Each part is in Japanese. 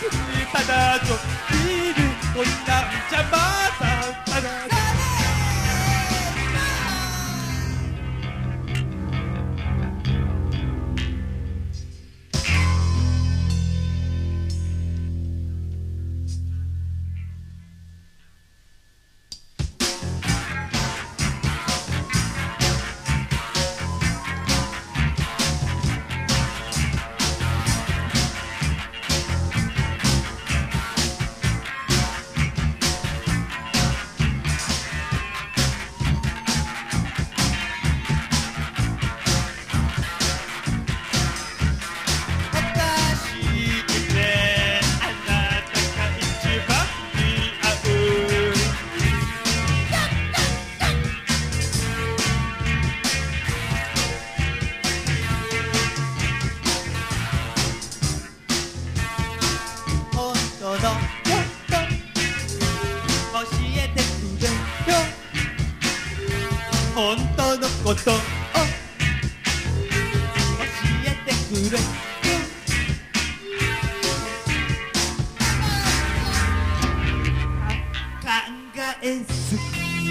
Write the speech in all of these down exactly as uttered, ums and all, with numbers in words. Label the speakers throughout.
Speaker 1: ただちょっぴりこんなんじゃまだただ本当のことを教えてくれよ考えすぎ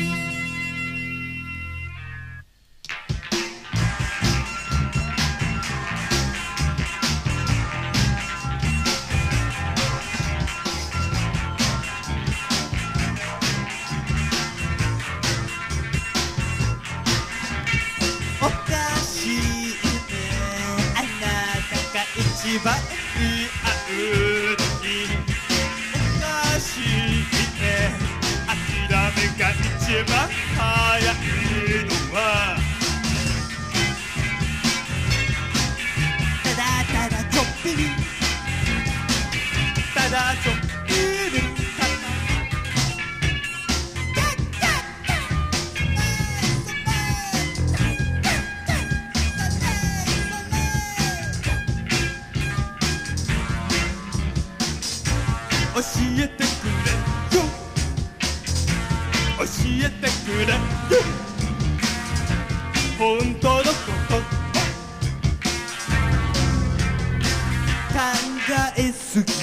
Speaker 1: おかしいねあなたが一番似合うのにおかしいね諦めが一番早いのはただただちょっぴりただちょっぴり教えてくれよ教えてくれよ本当のこと考えすぎ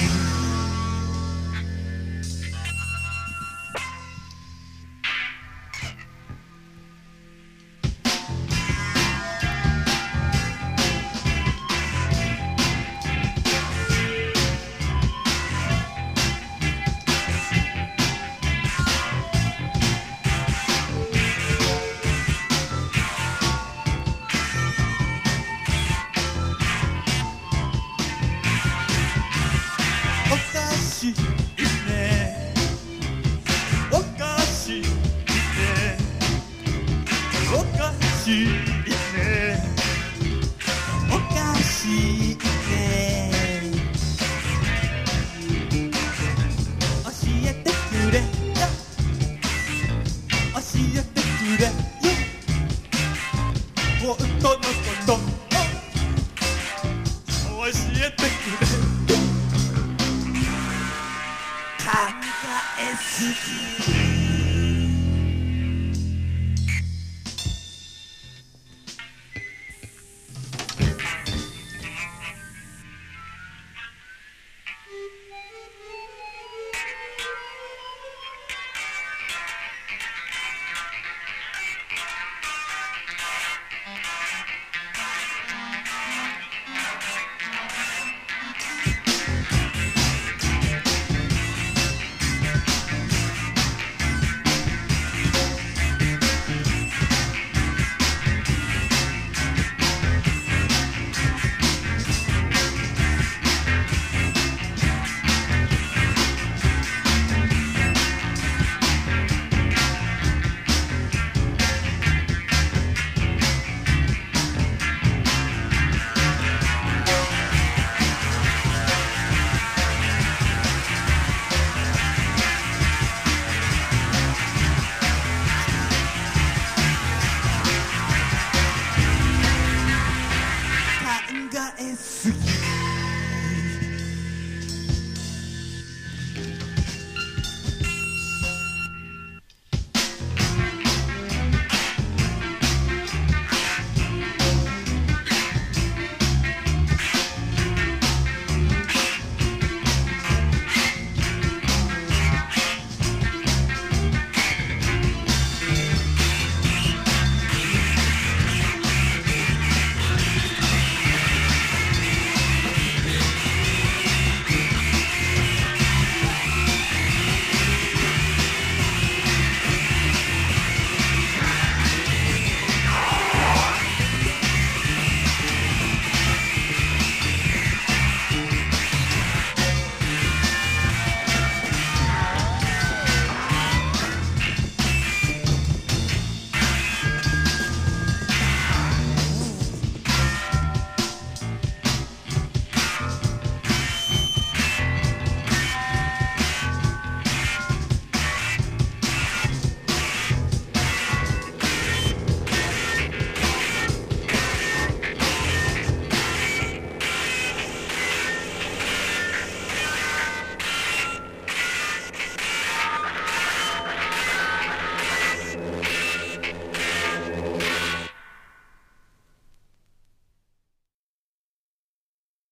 Speaker 1: おかしいねおかしいねおかしいねおかしいね教えてくれよ教えてくれよ本当のことを教えてくれよ考えすぎ